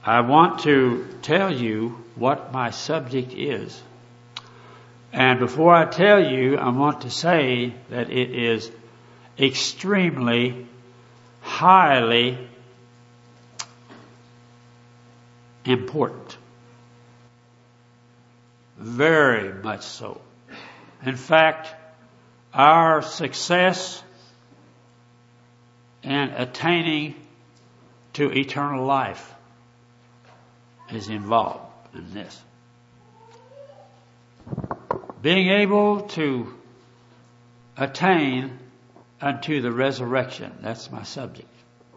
I want to tell you what my subject is. And before I tell you, I want to say that it is extremely, highly important. Very much so. In fact, our success in attaining to eternal life is involved in this. Being able to attain unto the resurrection. That's my subject.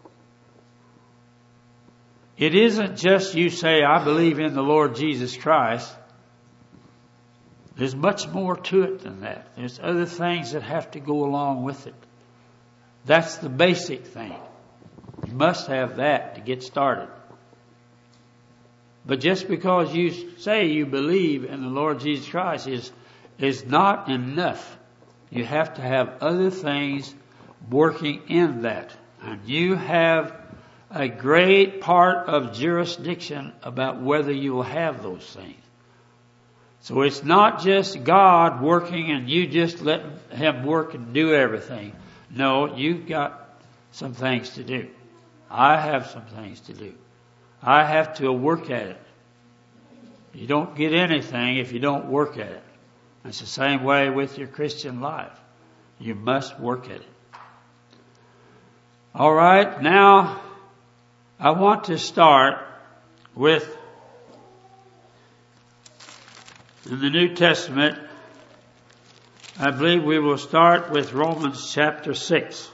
It isn't just you say, I believe in the Lord Jesus Christ. There's much more to it than that. There's other things that have to go along with it. That's the basic thing. You must have that to get started. But just because you say you believe in the Lord Jesus Christ is not enough. You have to have other things working in that. And you have a great part of jurisdiction about whether you will have those things. So it's not just God working and you just let Him work and do everything. No, you've got some things to do. I have some things to do. I have to work at it. You don't get anything if you don't work at it. It's the same way with your Christian life. You must work at it. All right, now I want to start with, in the New Testament, I believe we will start with Romans chapter 6,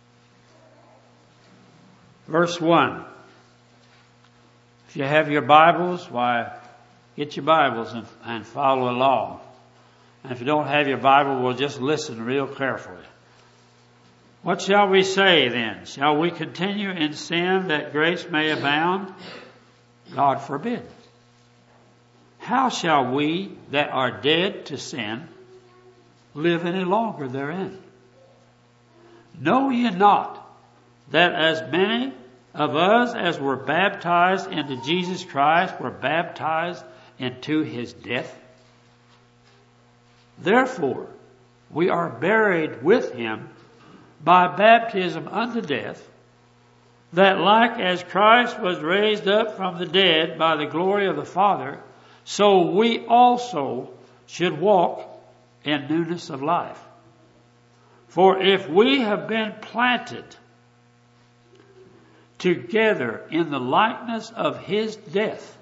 verse 1. If you have your Bibles, why, get your Bibles and follow along. And if you don't have your Bible, we'll just listen real carefully. What shall we say then? Shall we continue in sin that grace may abound? God forbid. How shall we that are dead to sin live any longer therein? Know ye not that as many of us as were baptized into Jesus Christ were baptized into His death? Therefore, we are buried with Him by baptism unto death, that like as Christ was raised up from the dead by the glory of the Father, so we also should walk in newness of life. For if we have been planted together in the likeness of His death,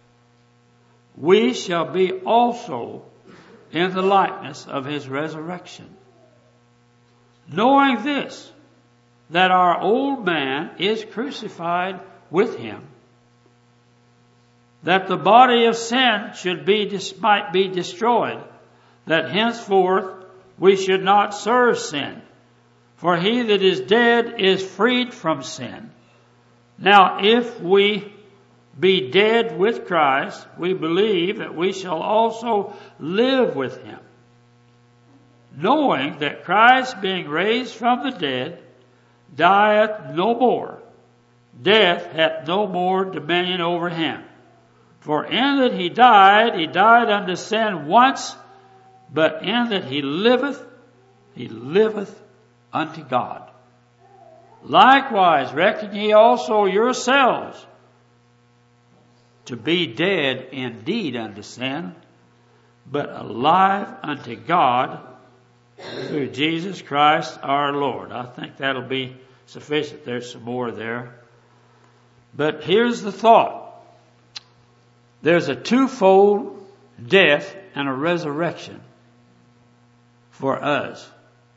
we shall be also in the likeness of His resurrection. Knowing this, that our old man is crucified with Him, that the body of sin might be destroyed, that henceforth we should not serve sin. For he that is dead is freed from sin. Now if we be dead with Christ, we believe that we shall also live with Him, knowing that Christ, being raised from the dead, dieth no more. Death hath no more dominion over Him. For in that He died unto sin once, but in that He liveth unto God. Likewise reckon ye also yourselves to be dead indeed unto sin, but alive unto God through Jesus Christ our Lord. I think that'll be sufficient. There's some more there. But here's the thought. There's a twofold death and a resurrection for us.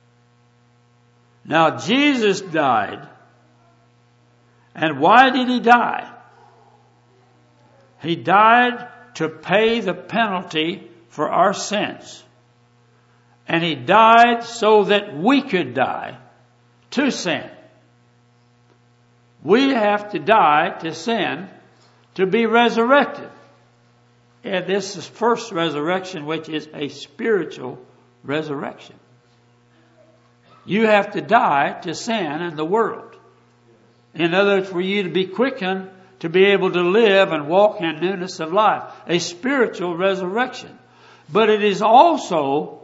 Now Jesus died. And why did He die? He died to pay the penalty for our sins. And He died so that we could die to sin. We have to die to sin to be resurrected. And this is first resurrection, which is a spiritual resurrection. You have to die to sin and the world. In other words, for you to be quickened to be able to live and walk in newness of life. A spiritual resurrection. But it is also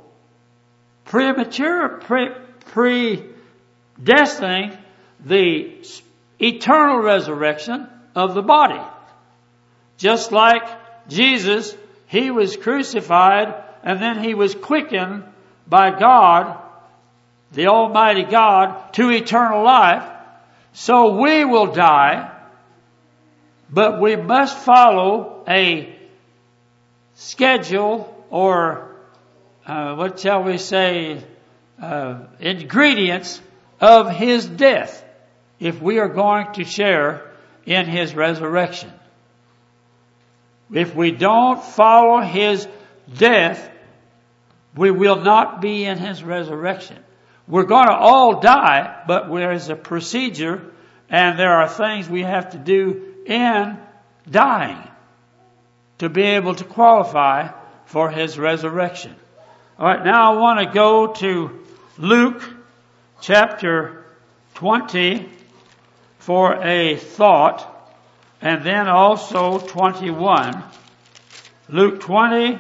predestining the eternal resurrection of the body. Just like Jesus, He was crucified and then He was quickened by God, the Almighty God, to eternal life. So we will die, but we must follow a schedule or, what shall we say, ingredients of His death if we are going to share in His resurrection. If we don't follow His death, we will not be in His resurrection. We're going to all die, but there is a procedure and there are things we have to do in dying to be able to qualify for His resurrection. All right, now I want to go to Luke chapter 20 for a thought, and then also 21. Luke 20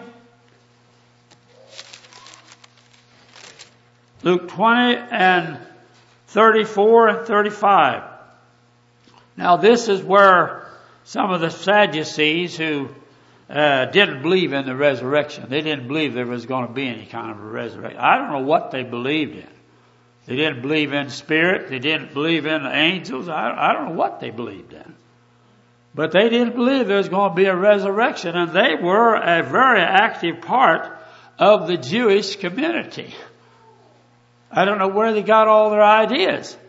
and 34 and 35. Now this is where some of the Sadducees who didn't believe in the resurrection. They didn't believe there was going to be any kind of a resurrection. I don't know what they believed in. They didn't believe in spirit. They didn't believe in the angels. I don't know what they believed in. But they didn't believe there was going to be a resurrection, and they were a very active part of the Jewish community. I don't know where they got all their ideas.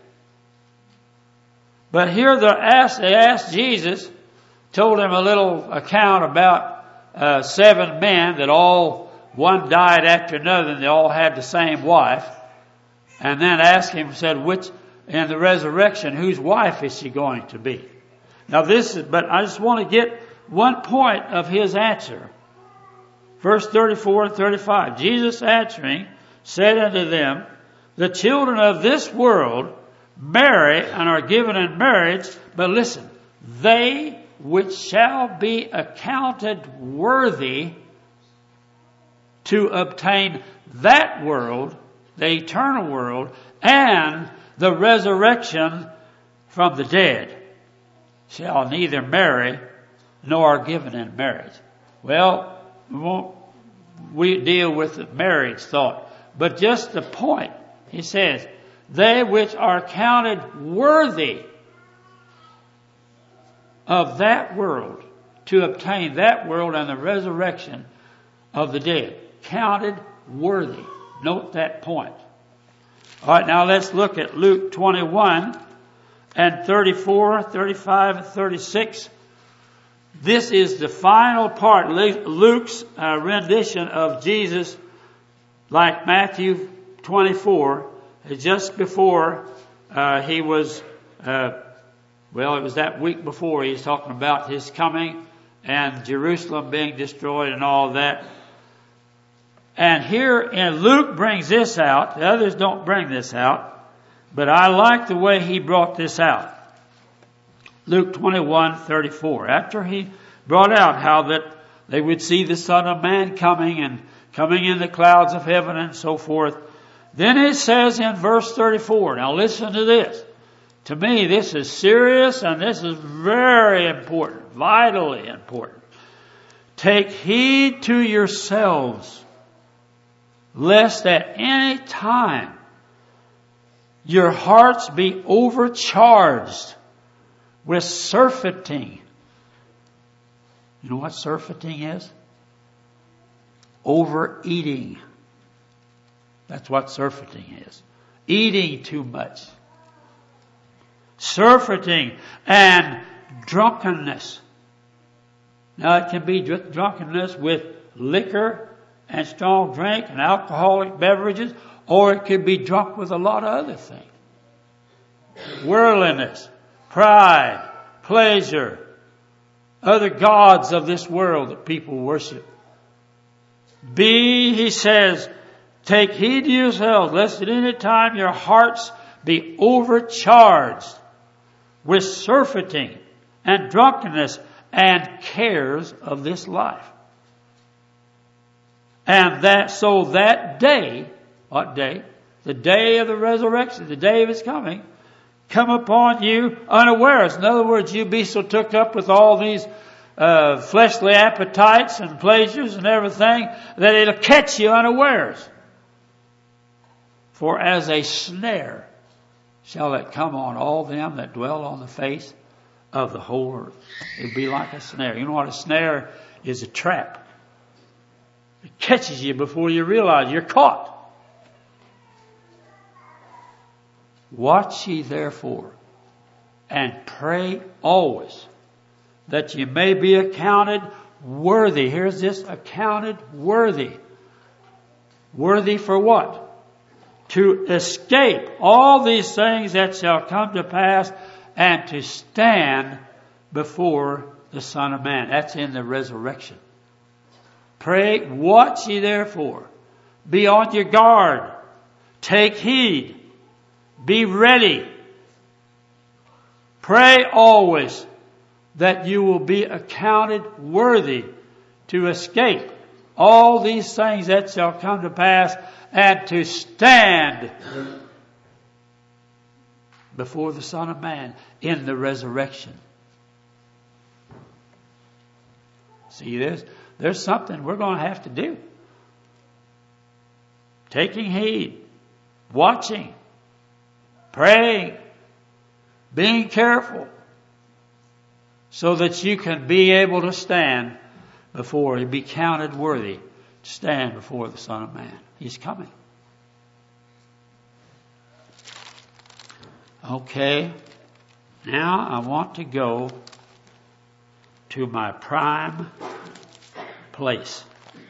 But here they asked Jesus, told him a little account about 7 men that one died after another, and they all had the same wife. And then asked him, said, which, in the resurrection, whose wife is she going to be? Now but I just want to get one point of his answer. Verse 34 and 35. Jesus answering said unto them, the children of this world marry and are given in marriage, but listen, they which shall be accounted worthy to obtain that world, the eternal world, and the resurrection from the dead, shall neither marry nor are given in marriage. Well, we deal with the marriage thought, but just the point. He says, they which are counted worthy of that world, to obtain that world and the resurrection of the dead. Counted worthy. Note that point. All right, now let's look at Luke 21 and 34, 35, and 36. This is the final part. Luke's rendition of Jesus, like Matthew 24, just before he was, it was that week before he's talking about his coming and Jerusalem being destroyed and all that. And here, and Luke brings this out. The others don't bring this out, but I like the way he brought this out. Luke 21:34. After he brought out how that they would see the Son of Man coming in the clouds of heaven and so forth. Then it says in verse 34, now listen to this. To me, this is serious and this is very important, vitally important. Take heed to yourselves, lest at any time your hearts be overcharged with surfeiting. You know what surfeiting is? Overeating. That's what surfeiting is. Eating too much. Surfeiting and drunkenness. Now it can be drunkenness with liquor and strong drink and alcoholic beverages, or it could be drunk with a lot of other things. Worldliness, pride, pleasure, other gods of this world that people worship. He says, take heed to yourselves, lest at any time your hearts be overcharged with surfeiting and drunkenness and cares of this life. And that day, what day? The day of the resurrection, the day of His coming, come upon you unawares. In other words, you be so took up with all these fleshly appetites and pleasures and everything that it'll catch you unawares. For as a snare shall it come on all them that dwell on the face of the whole earth. It'll be like a snare. You know what a snare is? A trap. It catches you before you realize you're caught. Watch ye therefore, and pray always, that ye may be accounted worthy. Here's this, accounted worthy. Worthy for what? To escape all these things that shall come to pass, and to stand before the Son of Man. That's in the resurrection. Pray, watch ye therefore. Be on your guard. Take heed. Be ready. Pray always that you will be accounted worthy to escape all these things that shall come to pass, and to stand before the Son of Man in the resurrection. See, there's something we're going to have to do. Taking heed, watching, praying, being careful, so that you can be able to stand before and be counted worthy to stand before the Son of Man. He's coming. Okay, now I want to go to my prime place.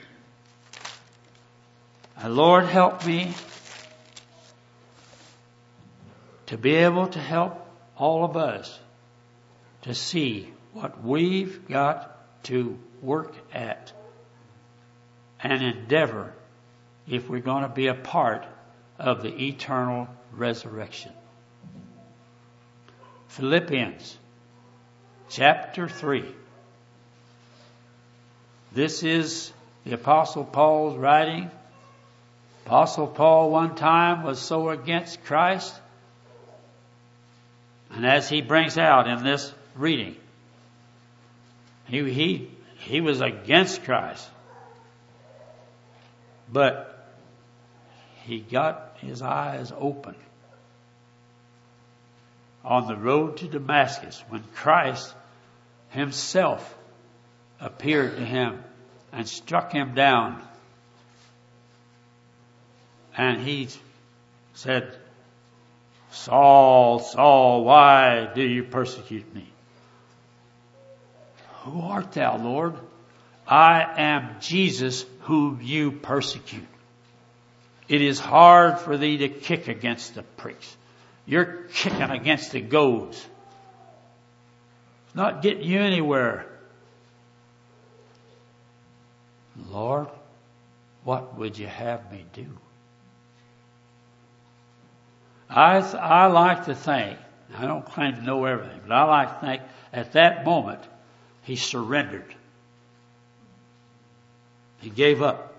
Lord, help me to be able to help all of us to see what we've got to work at and endeavor if we're going to be a part of the eternal resurrection. Philippians chapter 3. This is the Apostle Paul's writing. Apostle Paul one time was so against Christ, and as he brings out in this reading, he was against Christ, but he got his eyes open on the road to Damascus when Christ Himself appeared to him and struck him down. And he said, Saul, Saul, why do you persecute me? Who art thou, Lord? I am Jesus whom you persecute. It is hard for thee to kick against the pricks. You're kicking against the goads. It's not getting you anywhere. Lord, what would you have me do? I like to think, I don't claim to know everything, but I like to think at that moment he surrendered. He gave up.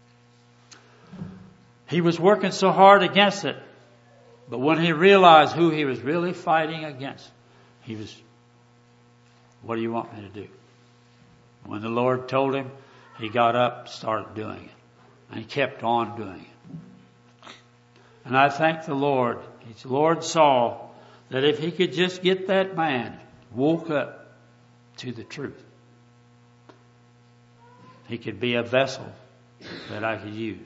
He was working so hard against it, but when he realized who he was really fighting against, he was, what do you want me to do? When the Lord told him, he got up, started doing it. And he kept on doing it. And I thank the Lord. The Lord saw that if he could just get that man woke up to the truth, he could be a vessel that I could use.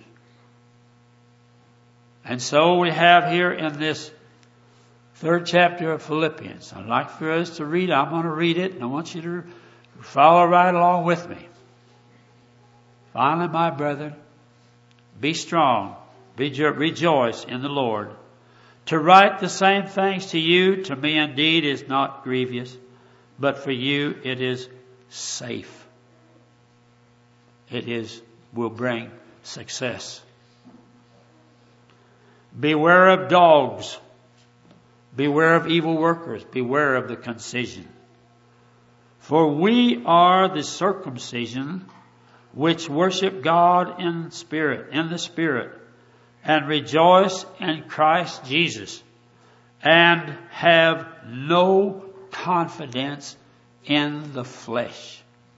And so we have here in this 3rd chapter of Philippians. I'd like for us to read. I'm going to read it, and I want you to follow right along with me. Finally, my brethren, be strong, rejoice in the Lord. To write the same things to you, to me indeed is not grievous, but for you it is safe. Will bring success. Beware of dogs. Beware of evil workers. Beware of the concision. For we are the circumcision which worship God in the Spirit, and rejoice in Christ Jesus, and have no confidence in the flesh,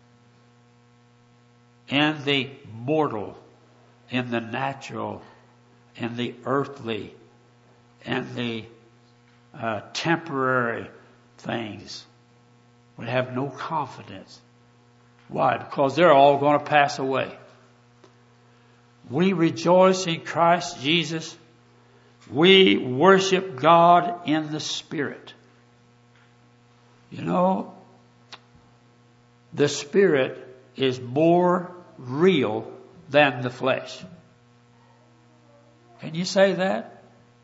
in the mortal, in the natural, in the earthly, in the temporary things. We have no confidence. Why? Because they're all going to pass away. We rejoice in Christ Jesus. We worship God in the Spirit. You know, the Spirit is more real than the flesh. Can you say that?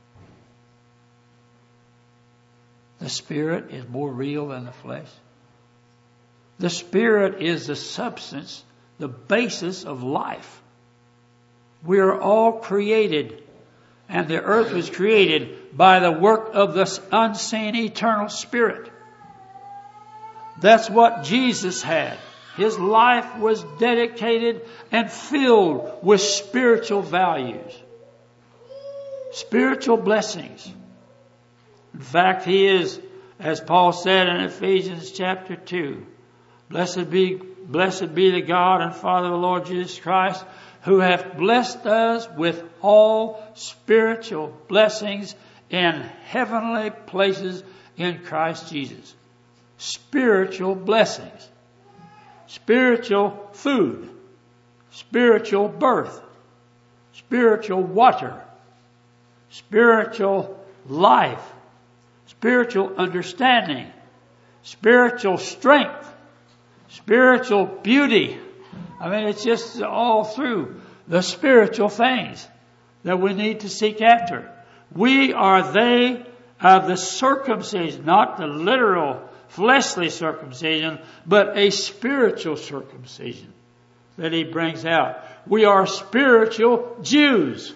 The Spirit is more real than the flesh. The Spirit is the substance, the basis of life. We are all created, and the earth was created by the work of the unseen eternal Spirit. That's what Jesus had. His life was dedicated and filled with spiritual values, spiritual blessings. In fact, he is, as Paul said in Ephesians chapter 2, Blessed be the God and Father of the Lord Jesus Christ, who hath blessed us with all spiritual blessings in heavenly places in Christ Jesus. Spiritual blessings. Spiritual food. Spiritual birth. Spiritual water. Spiritual life. Spiritual understanding. Spiritual strength. Spiritual beauty. I mean, it's just all through the spiritual things that we need to seek after. We are they of the circumcision, not the literal fleshly circumcision, but a spiritual circumcision that he brings out. We are spiritual Jews.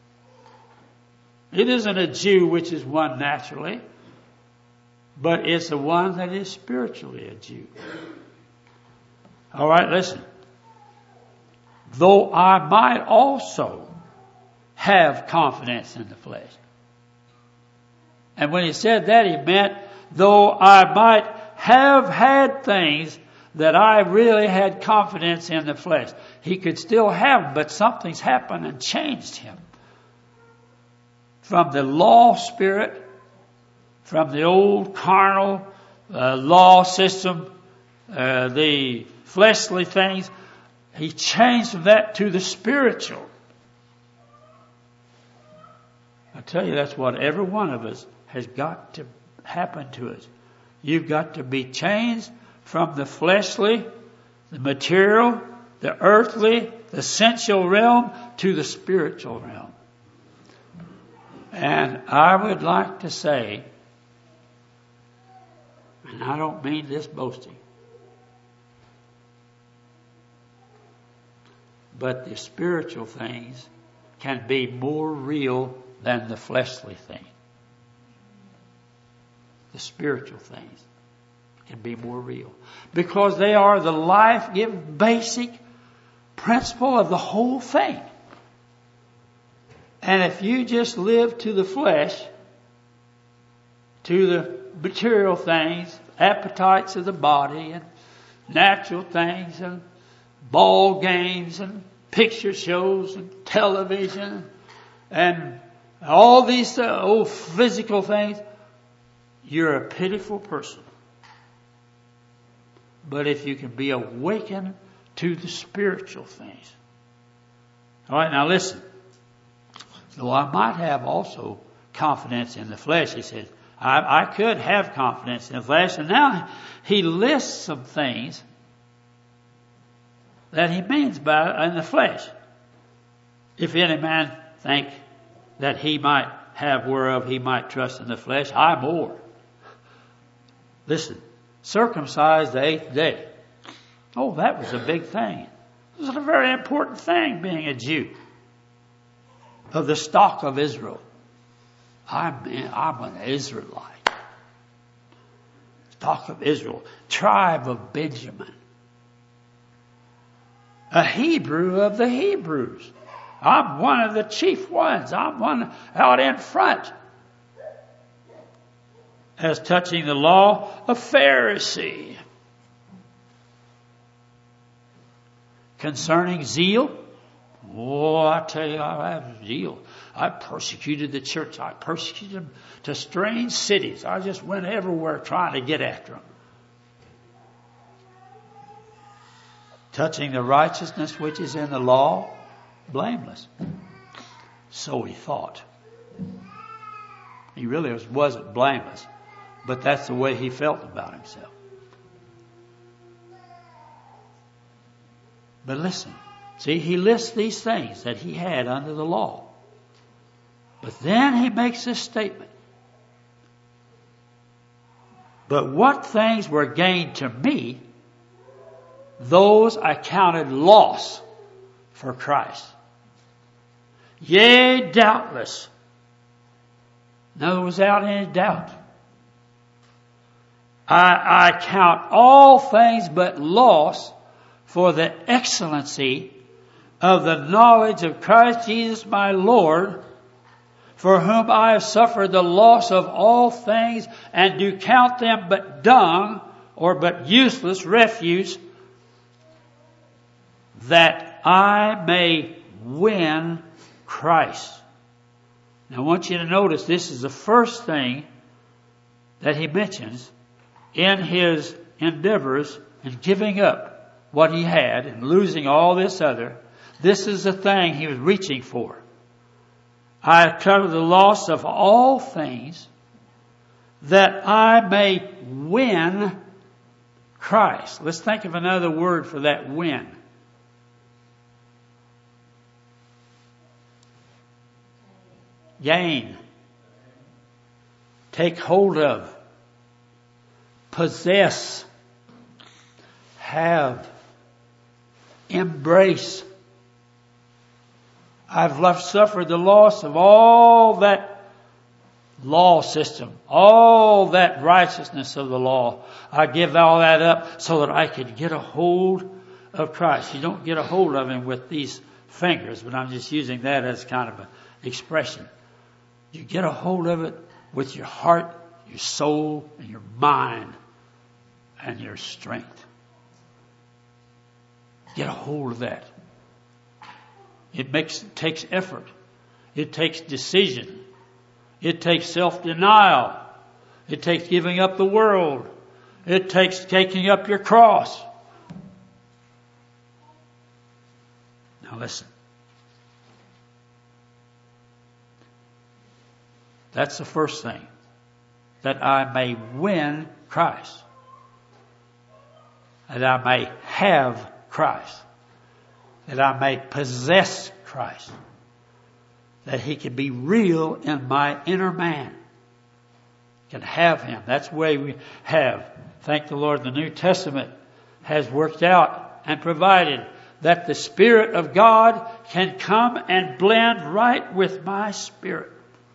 It isn't a Jew which is one naturally, but it's the one that is spiritually a Jew. All right, listen. Though I might also have confidence in the flesh. And when he said that, he meant, though I might have had things that I really had confidence in the flesh. He could still have them, but something's happened and changed him. From the law spirit, from the old carnal law system, the fleshly things, he changed from that to the spiritual. I tell you, that's what every one of us has got to happen to us. You've got to be changed from the fleshly, the material, the earthly, the sensual realm to the spiritual realm. And I would like to say, and I don't mean this boasting, but the spiritual things can be more real than the fleshly thing. The spiritual things can be more real. Because they are the life-giving basic principle of the whole thing. And if you just live to the flesh, to the material things, appetites of the body and natural things and ball games and picture shows and television and all these old physical things, you're a pitiful person. But if you can be awakened to the spiritual things. All right, now listen. Though I might have also confidence in the flesh, he says, I could have confidence in the flesh. And now he lists some things that he means by in the flesh. If any man think that he might have whereof he might trust in the flesh, I more. Listen, circumcised the 8th day. Oh, that was a big thing. It was a very important thing, being a Jew of the stock of Israel. I'm an Israelite. stock of Israel, tribe of Benjamin. A Hebrew of the Hebrews. I'm one of the chief ones. I'm one out in front. As touching the law, a Pharisee. Concerning zeal, I tell you, I have zeal. I persecuted the church. I persecuted them to strange cities. I just went everywhere trying to get after them. Touching the righteousness which is in the law, blameless. So he thought. He really wasn't blameless, but that's the way he felt about himself. But listen, see, he lists these things that he had under the law. But then he makes this statement. But what things were gained to me, those I counted loss for Christ. Yea, doubtless. In other words, without any doubt. I count all things but loss for the excellency of the knowledge of Christ Jesus my Lord, for whom I have suffered the loss of all things, and do count them but dung, or but useless refuse, that I may win Christ. Now I want you to notice this is the first thing that he mentions in his endeavors in giving up what he had and losing all this other. This is the thing he was reaching for. I have covered the loss of all things that I may win Christ. Let's think of another word for that win. Gain. Take hold of. Possess. Have. Embrace. I've suffered the loss of all that law system, all that righteousness of the law. I give all that up so that I could get a hold of Christ. You don't get a hold of Him with these fingers, but I'm just using that as kind of an expression. You get a hold of it with your heart, your soul, and your mind, and your strength. Get a hold of that. It takes effort. It takes decision. It takes self-denial. It takes giving up the world. It takes taking up your cross. Now listen. That's the first thing. That I may win Christ. That I may have Christ. That I may possess Christ. That He can be real in my inner man. Can have Him. That's the way we have. Thank the Lord, the New Testament has worked out and provided that the Spirit of God can come and blend right with my spirit.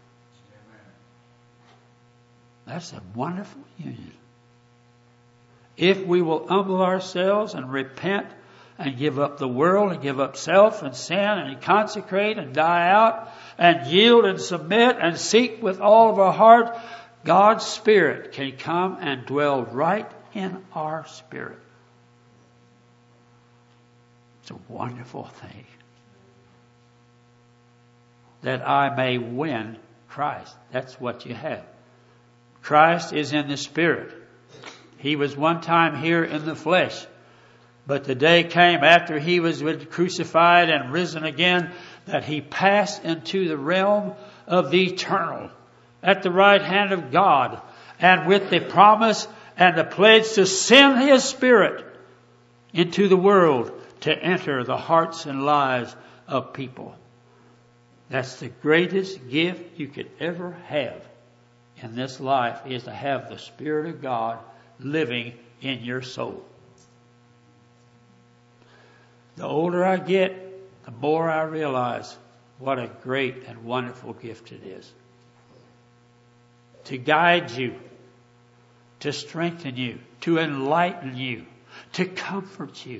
That's a wonderful union. If we will humble ourselves and repent and give up the world and give up self and sin and consecrate and die out and yield and submit and seek with all of our heart, God's Spirit can come and dwell right in our spirit. It's a wonderful thing. That I may win Christ. That's what you have. Christ is in the Spirit. He was one time here in the flesh. But the day came after He was crucified and risen again that He passed into the realm of the eternal at the right hand of God, and with the promise and the pledge to send His Spirit into the world to enter the hearts and lives of people. That's the greatest gift you could ever have in this life, is to have the Spirit of God living in your soul. The older I get, the more I realize what a great and wonderful gift it is. To guide you, to strengthen you, to enlighten you, to comfort you,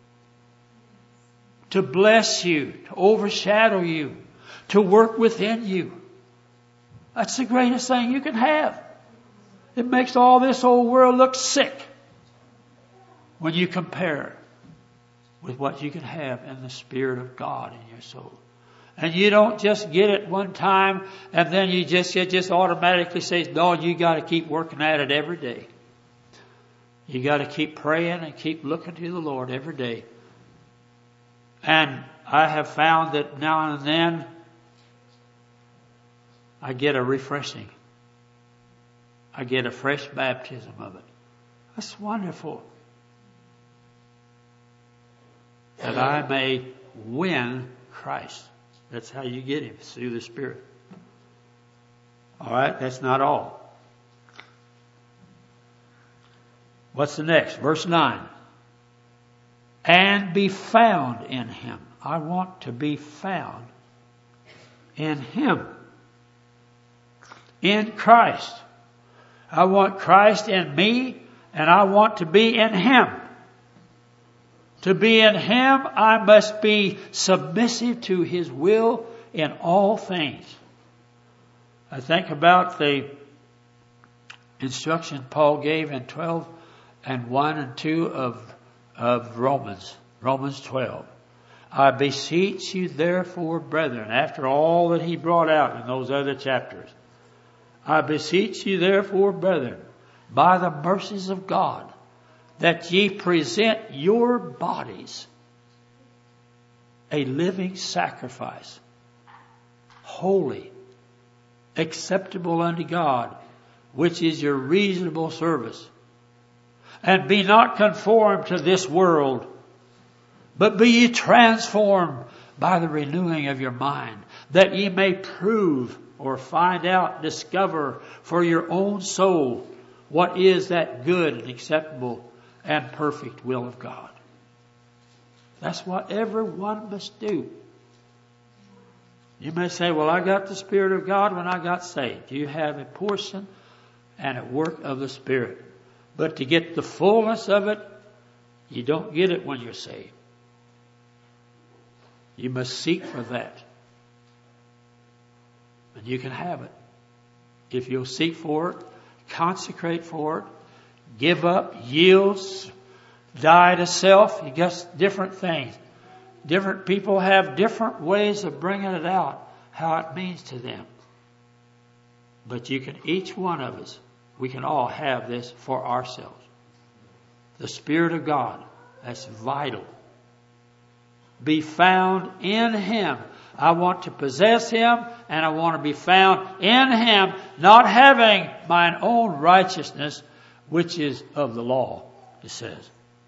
to bless you, to overshadow you, to work within you. That's the greatest thing you can have. It makes all this old world look sick when you compare with what you can have in the Spirit of God in your soul. And you don't just get it one time and then you just automatically say, no, you got to keep working at it every day. You got to keep praying and keep looking to the Lord every day. And I have found that now and then I get a refreshing. I get a fresh baptism of it. That's wonderful. That I may win Christ. That's how you get Him, through the Spirit. All right, that's not all. What's the next? Verse 9. And be found in Him. I want to be found in Him. In Christ. I want Christ in me, and I want to be in Him. To be in Him, I must be submissive to His will in all things. I think about the instruction Paul gave in 12 and 1 and 2 of Romans 12. I beseech you therefore, brethren, after all that he brought out in those other chapters. I beseech you therefore, brethren, by the mercies of God, that ye present your bodies a living sacrifice, holy, acceptable unto God, which is your reasonable service. And be not conformed to this world, but be ye transformed by the renewing of your mind, that ye may prove or find out, discover for your own soul what is that good and acceptable and perfect will of God. That's what everyone must do. You may say, well, I got the Spirit of God when I got saved. You have a portion and a work of the Spirit. But to get the fullness of it, you don't get it when you're saved. You must seek for that. And you can have it. If you'll seek for it, consecrate for it, give up, yield, die to self. You got different things. Different people have different ways of bringing it out, how it means to them. But you can, each one of us, we can all have this for ourselves. The Spirit of God, that's vital. Be found in Him. I want to possess Him, and I want to be found in Him, not having mine own righteousness, which is of the law, it says.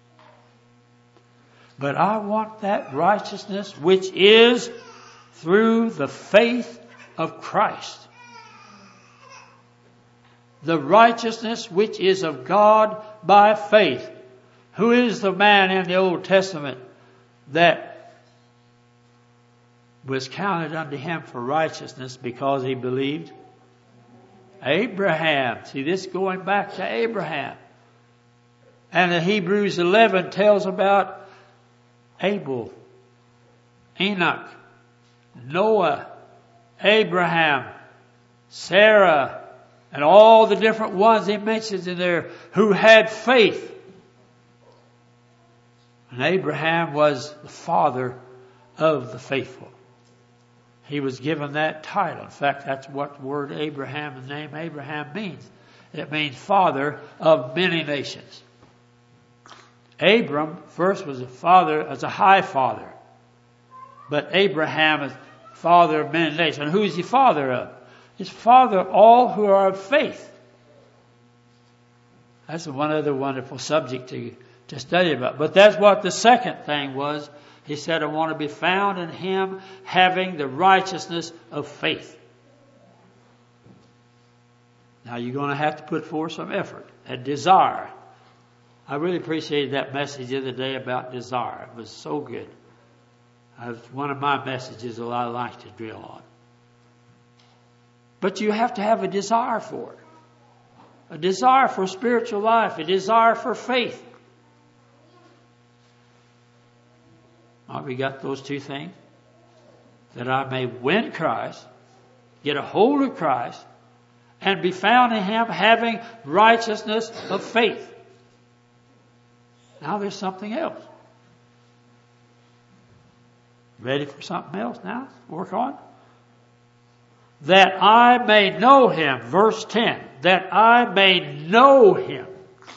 But I want that righteousness which is through the faith of Christ. The righteousness which is of God by faith. Who is the man in the Old Testament that was counted unto him for righteousness because he believed? Abraham. See, this going back to Abraham. And the Hebrews 11 tells about Abel, Enoch, Noah, Abraham, Sarah, and all the different ones he mentions in there who had faith. And Abraham was the father of the faithful. He was given that title. In fact, that's what the word Abraham, the name Abraham means. It means father of many nations. Abram first was a father, as a high father. But Abraham is father of many nations. And who is he father of? He's father of all who are of faith. That's one other wonderful subject to study about. But that's what the second thing was. He said, I want to be found in Him having the righteousness of faith. Now you're going to have to put forth some effort and desire. I really appreciated that message the other day about desire. It was so good. It's one of my messages that I like to drill on. But you have to have a desire for it. a desire for spiritual life, a desire for faith. Have we got those two things? That I may win Christ, get a hold of Christ, and be found in Him having righteousness of faith. Now there's something else. Ready for something else now? Work on. That I may know Him. Verse 10. That I may know Him.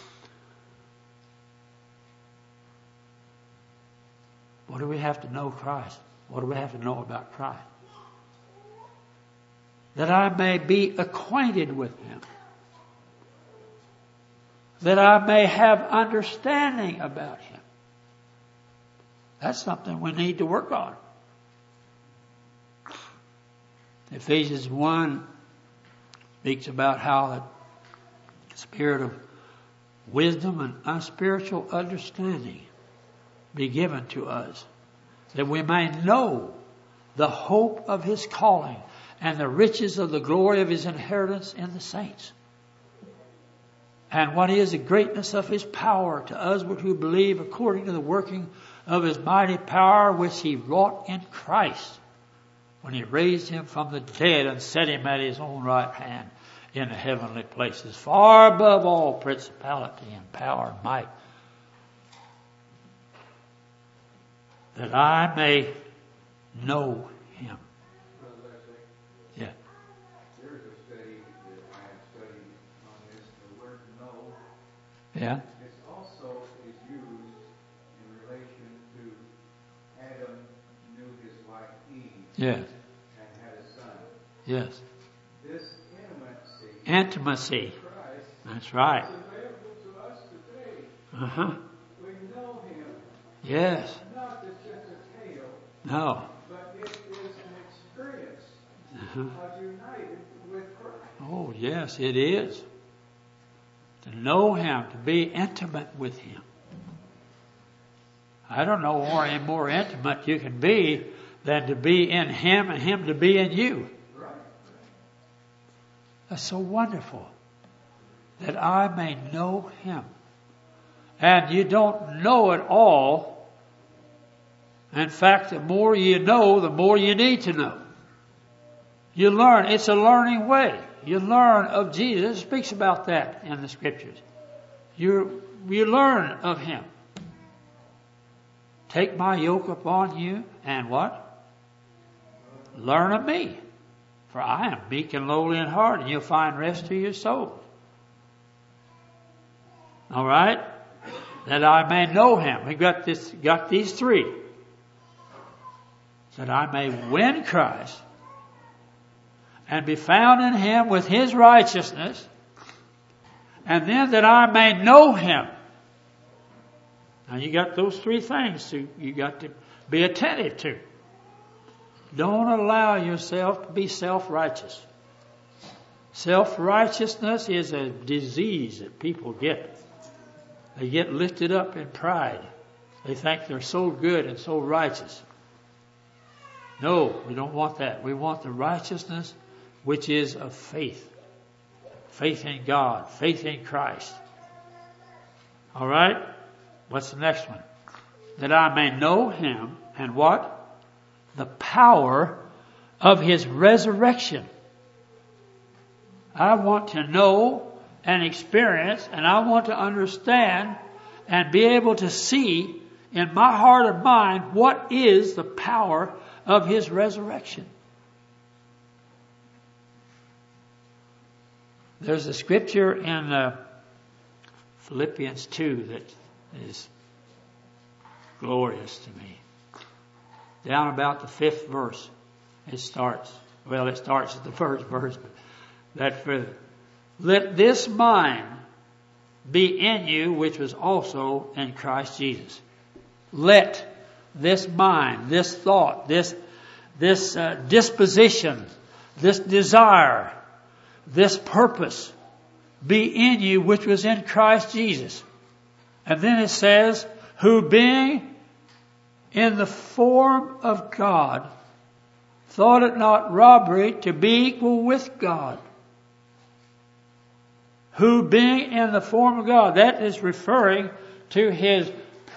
What do we have to know Christ? What do we have to know about Christ? That I may be acquainted with Him. That I may have understanding about Him. That's something we need to work on. Ephesians 1 speaks about how the spirit of wisdom and unspiritual understanding be given to us, that we may know the hope of His calling and the riches of the glory of His inheritance in the saints, and what is the greatness of His power to us who believe, according to the working of His mighty power which He wrought in Christ when He raised Him from the dead and set Him at His own right hand in the heavenly places, far above all principality and power and might, that I may know Him. Yeah. There's a study that I have studied on this, the word know. Yeah. It also is used in relation to Adam knew his wife Eve. Yes. And had a son. Yes. This intimacy. Christ, that's right. is available to us today. Uh-huh. We know Him. Yes. Not as just a tale. No. But it is an experience Uh-huh. of united with Christ. Oh, yes, it is. To know Him, to be intimate with Him. I don't know more intimate you can be than to be in Him and Him to be in you. Right. That's so wonderful. That I may know Him. And you don't know it all. In fact, the more you know, the more you need to know. You learn. It's a learning way. You learn of Jesus. It speaks about that in the Scriptures. You learn of Him. Take my yoke upon you and what? Learn of me. For I am meek and lowly in heart, and you'll find rest to your souls. All right? That I may know Him. We got these three. That I may win Christ and be found in Him with His righteousness, and then that I may know Him. Now you got those three things you got to be attentive to. Don't allow yourself to be self-righteous. Self-righteousness is a disease that people get. They get lifted up in pride. They think they're so good and so righteous. No, we don't want that. We want the righteousness which is of faith. Faith in God. Faith in Christ. All right? What's the next one? That I may know Him and what? The power of His resurrection. I want to know and experience, and I want to understand and be able to see in my heart and mind what is the power of His resurrection. There's a scripture in Philippians 2 that is glorious to me. Down about the 5th verse, it starts at the first verse, but that further. Let this mind be in you, which was also in Christ Jesus. Let this mind, this thought, this disposition, this desire, this purpose be in you, which was in Christ Jesus. And then it says, who being in the form of God, thought it not robbery to be equal with God. who being in the form of God, that is referring to his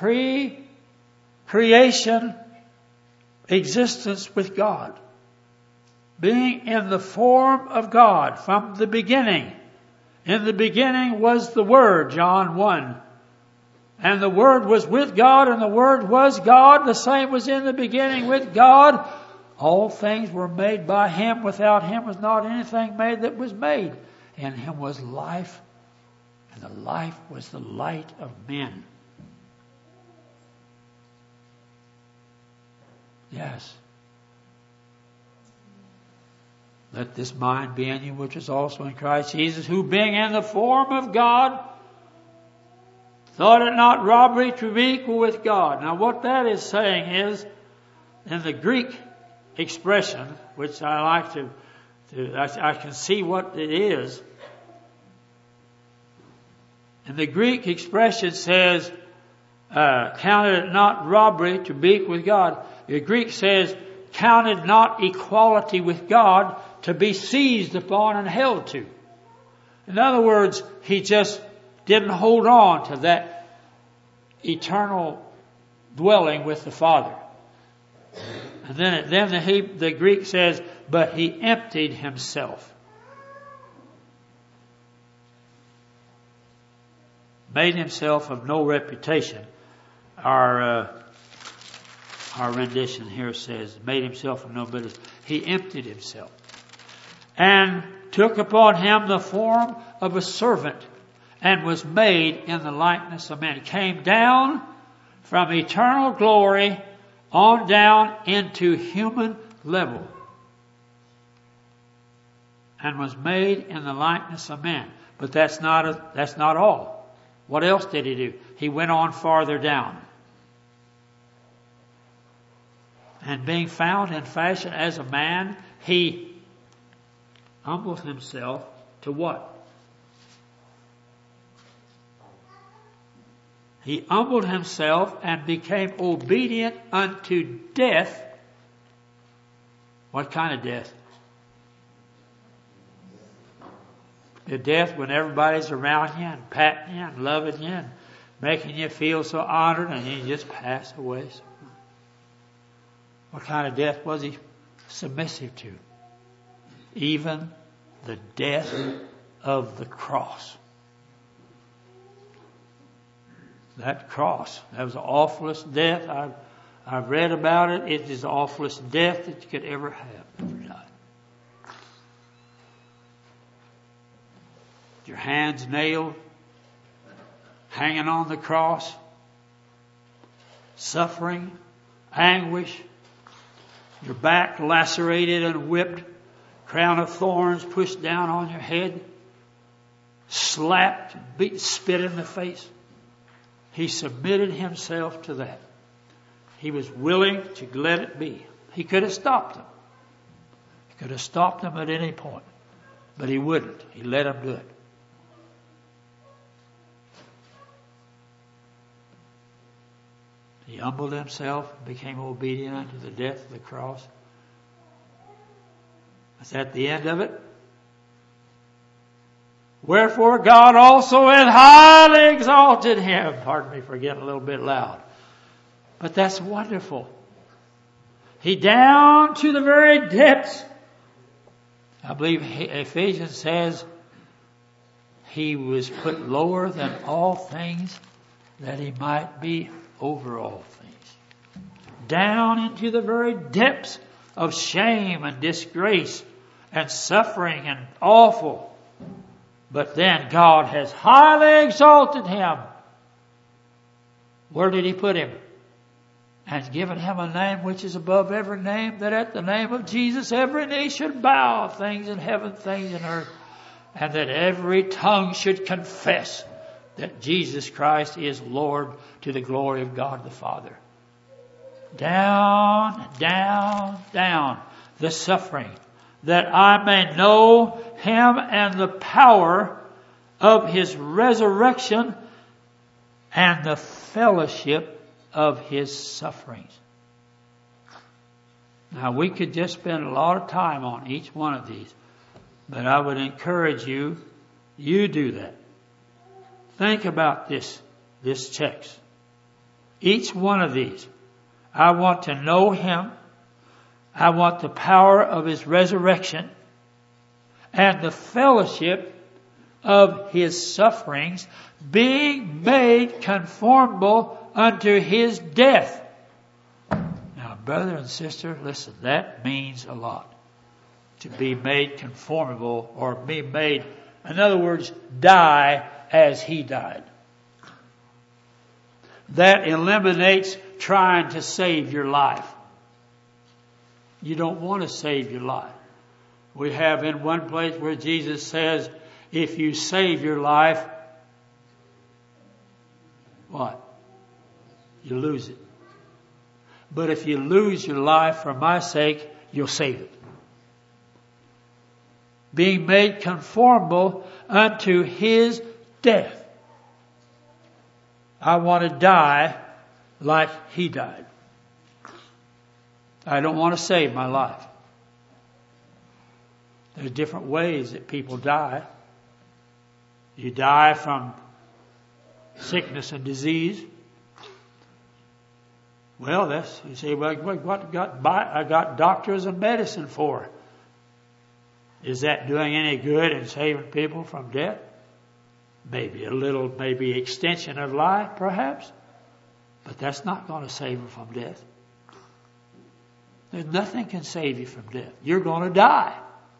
pre-creation existence with God. Being in the form of God from the beginning. In the beginning was the Word, John 1. And the Word was with God, and the Word was God. The same was in the beginning with God. All things were made by Him. Without Him was not anything made that was made. In Him was life, and the life was the light of men. Yes. Let this mind be in you, which is also in Christ Jesus, who being in the form of God, thought it not robbery to be equal with God. Now what that is saying is, in the Greek expression, which I like I can see what it is. And the Greek expression says, counted it not robbery to be equal with God. The Greek says, counted not equality with God to be seized upon and held to. In other words, he just didn't hold on to that eternal dwelling with the Father. And then the Greek says, but he emptied himself. Made himself of no reputation. Our rendition here says, made himself of no business. He emptied himself. And took upon him the form of a servant, and was made in the likeness of men. Came down from eternal glory on down into human level. And was made in the likeness of men. But that's not all. What else did he do? He went on farther down. And being found in fashion as a man, he humbled himself to what? He humbled himself and became obedient unto death. What kind of death? The death when everybody's around you and patting you and loving you and making you feel so honored, and you just pass away. What kind of death was he submissive to? Even the death of the cross. That cross, that was the awfulest death. I've read about it. It is the awfulest death that you could ever have. Your hands nailed, hanging on the cross, suffering, anguish, your back lacerated and whipped, crown of thorns pushed down on your head, slapped, beat, spit in the face. He submitted himself to that. He was willing to let it be. He could have stopped them. He could have stopped them at any point. But he wouldn't. He let them do it. He humbled himself and became obedient unto the death of the cross. Is that the end of it? Wherefore God also hath highly exalted him. Pardon me for getting a little bit loud. But that's wonderful. He down to the very depths. I believe Ephesians says he was put lower than all things that he might be over all things. Down into the very depths of shame and disgrace and suffering and awful. But then God has highly exalted him. Where did he put him? And given him a name which is above every name, that at the name of Jesus every knee should bow, things in heaven, things in earth, and that every tongue should confess that Jesus Christ is Lord, to the glory of God the Father. Down, down, down the suffering, that I may know him and the power of his resurrection and the fellowship of his sufferings. Now we could just spend a lot of time on each one of these, but I would encourage you, You do that. Think about this text. Each one of these. I want to know Him. I want the power of His resurrection and the fellowship of His sufferings, being made conformable unto His death. Now, brother and sister, listen, that means a lot. To be made conformable, or be made, in other words, die as He died. That eliminates trying to save your life. You don't want to save your life. We have in one place where Jesus says, if you save your life, what? You lose it. But if you lose your life for my sake, you'll save it. Being made conformable unto His death. I want to die like He died. I don't want to save my life. There's different ways that people die. You die from sickness and disease. Well, you say, well, what I got doctors and medicine for? Is that doing any good in saving people from death? Maybe a little, maybe extension of life, perhaps. But that's not going to save them from death. There's nothing can save you from death. You're going to die.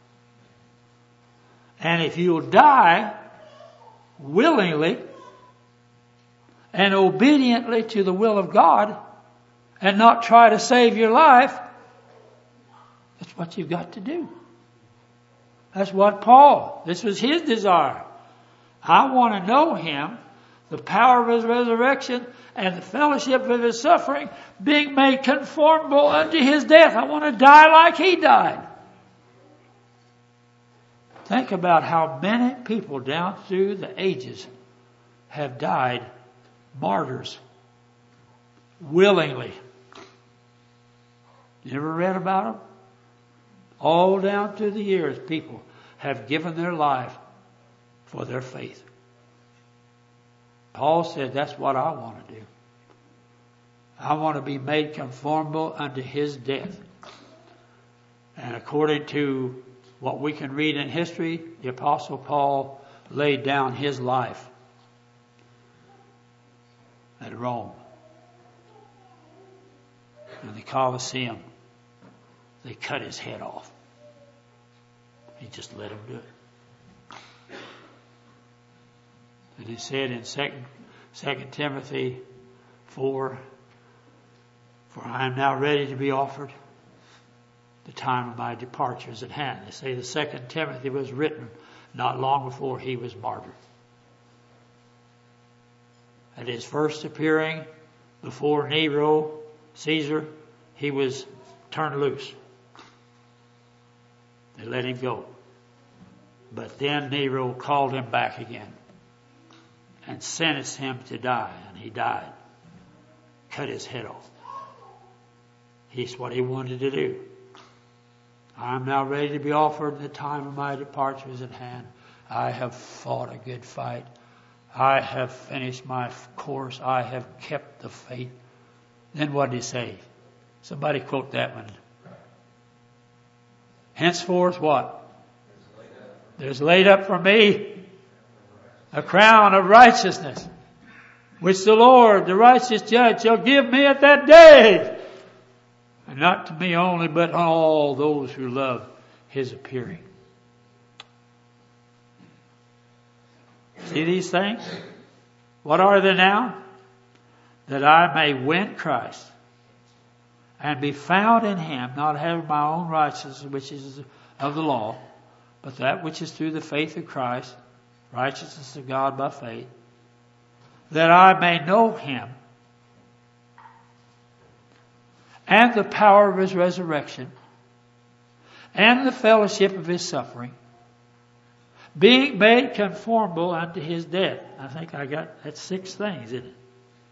And if you'll die willingly and obediently to the will of God and not try to save your life, that's what you've got to do. That's what Paul, this was his desire. I want to know Him, the power of His resurrection and the fellowship of His suffering, being made conformable unto His death. I want to die like He died. Think about how many people down through the ages have died martyrs willingly. You ever read about them? All down through the years, people have given their life for their faith. Paul said, that's what I want to do. I want to be made conformable unto His death. And according to what we can read in history, the Apostle Paul laid down his life at Rome. In the Colosseum, they cut his head off. He just let him do it. And he said in 2 Timothy 4, for I am now ready to be offered. The time of my departure is at hand. They say the 2 Timothy was written not long before he was martyred. At his first appearing before Nero, Caesar, he was turned loose. They let him go. But then Nero called him back again and sentenced him to die. And he died. Cut his head off. He's what he wanted to do. I am now ready to be offered. The time of my departure is at hand. I have fought a good fight. I have finished my course. I have kept the faith. Then what did he say? Somebody quote that one. Henceforth what? There's laid up for me a crown of righteousness, which the Lord, the righteous judge, shall give me at that day. And not to me only, but on all those who love His appearing. See these things? What are they now? That I may win Christ and be found in Him, not having my own righteousness, which is of the law, but that which is through the faith of Christ, righteousness of God by faith, that I may know Him and the power of His resurrection and the fellowship of His suffering, being made conformable unto His death. I think that's 6 things, isn't it?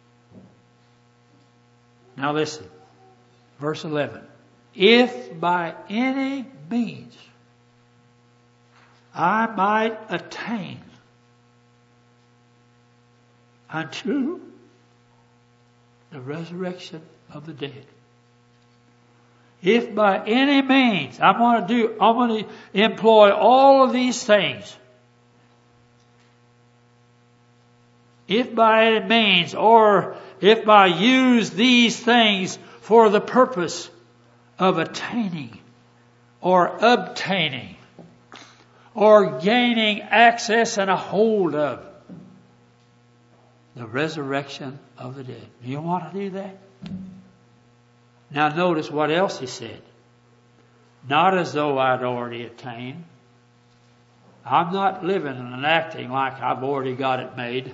Now listen. Verse 11. If by any means I might attain unto the resurrection of the dead. If by any means, I'm going to employ all of these things. If by any means, or if I use these things for the purpose of attaining or obtaining or gaining access and a hold of the resurrection of the dead. Do you want to do that? Now notice what else he said. Not as though I'd already attained. I'm not living and acting like I've already got it made.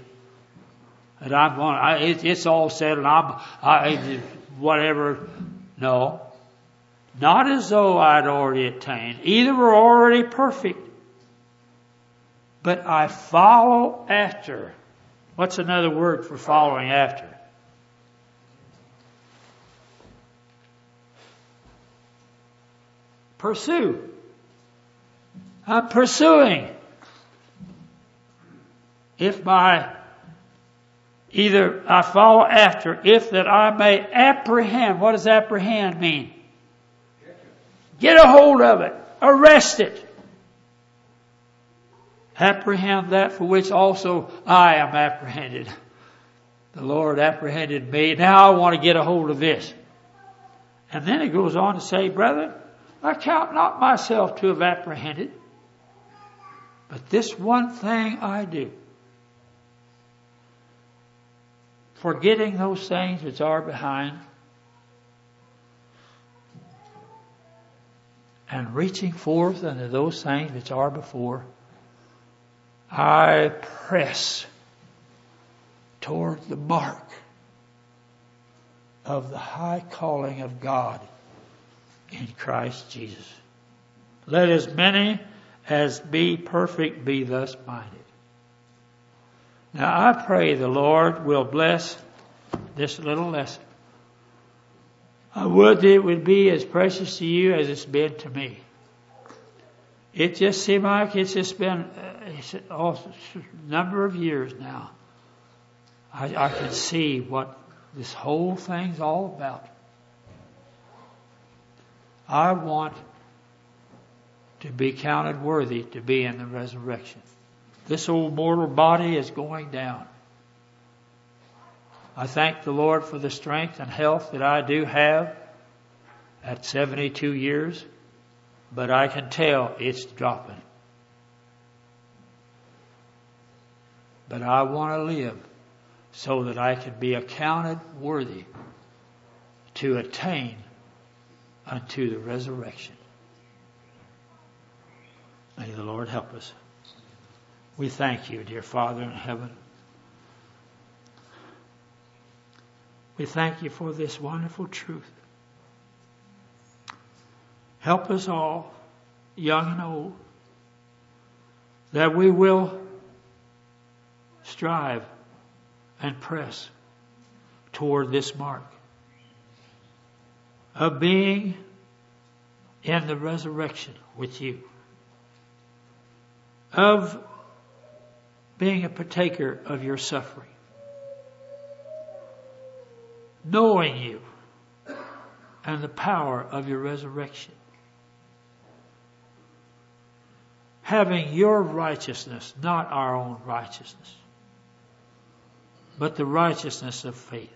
And it's all said and whatever. No. Not as though I'd already attained. Either we're already perfect. But I follow after. What's another word for following after? Pursue. I'm pursuing. If by either I follow after, if that I may apprehend. What does apprehend mean? Get a hold of it. Arrest it. Apprehend that for which also I am apprehended. The Lord apprehended me. Now I want to get a hold of this. And then it goes on to say, brethren, I count not myself to have apprehended, but this one thing I do, forgetting those things which are behind, and reaching forth unto those things which are before, I press toward the mark of the high calling of God in Christ Jesus. Let as many as be perfect be thus minded. Now I pray the Lord will bless this little lesson. I would it would be as precious to you as it's been to me. It just seemed like it's just been a number of years now. I can see what this whole thing's all about. I want to be counted worthy to be in the resurrection. This old mortal body is going down. I thank the Lord for the strength and health that I do have at 72 years, but I can tell it's dropping. But I want to live so that I can be accounted worthy to attain unto the resurrection. May the Lord help us. We thank you, dear Father in heaven. We thank you for this wonderful truth. Help us all, young and old, that we will strive and press toward this mark of being in the resurrection with you, of being a partaker of your suffering, knowing you and the power of your resurrection, having your righteousness, not our own righteousness, but the righteousness of faith.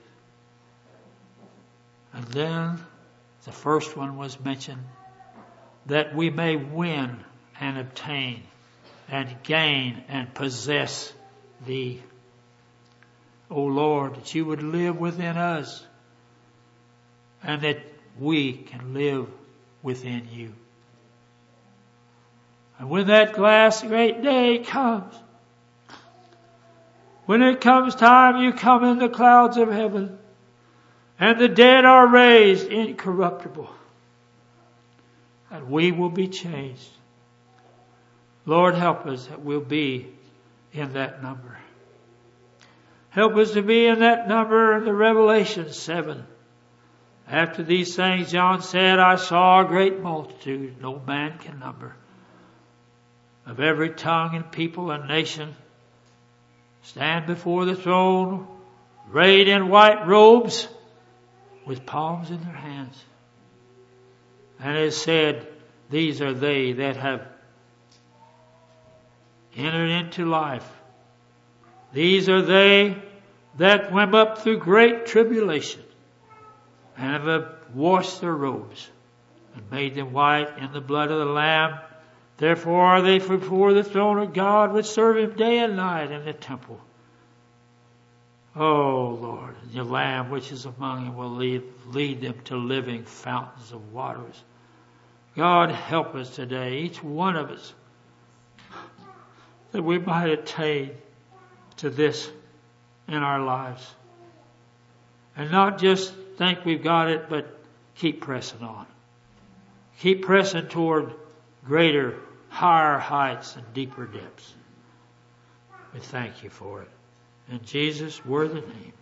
And then the first one was mentioned, that we may win and obtain and gain and possess thee. O Lord, that you would live within us and that we can live within you. And when that great day comes, when it comes time you come in the clouds of heaven and the dead are raised incorruptible and we will be changed. Lord, help us that we'll be in that number. Help us to be in that number in the Revelation 7. After these things, John said, I saw a great multitude, no man can number, of every tongue and people and nation, stand before the throne, arrayed in white robes, with palms in their hands. And it is said, these are they that have entered into life. These are they that went up through great tribulation and have washed their robes and made them white in the blood of the Lamb. Therefore are they before the throne of God, which serve Him day and night in the temple. Oh Lord, the Lamb which is among them will lead them to living fountains of waters. God, help us today, each one of us, that we might attain to this in our lives. And not just think we've got it, but keep pressing on. Keep pressing toward greater, higher heights and deeper depths. We thank you for it. In Jesus' worthy name.